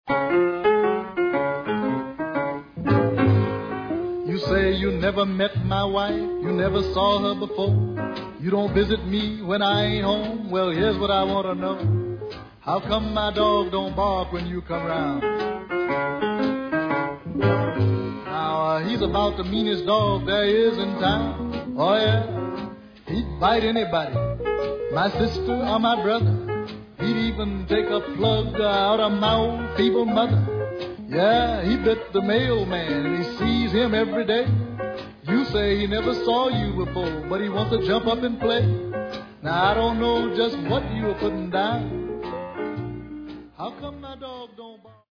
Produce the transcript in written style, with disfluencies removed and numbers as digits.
You say you never met my wife, you never saw her before. You don't visit me when I ain't home. Well, here's what I want to know. How come my dog don't bark when you come round? Now, he's about the meanest dog there is in town. Oh, yeah, he'd bite anybody, my sister or my brother. He'd even take a plug out of my old feeble mother. Yeah, he bit the mailman, and he sees him every day. You say he never saw you before, but he wants to jump up and play. Now, I don't know just what you were putting down. How come my dog don't bark?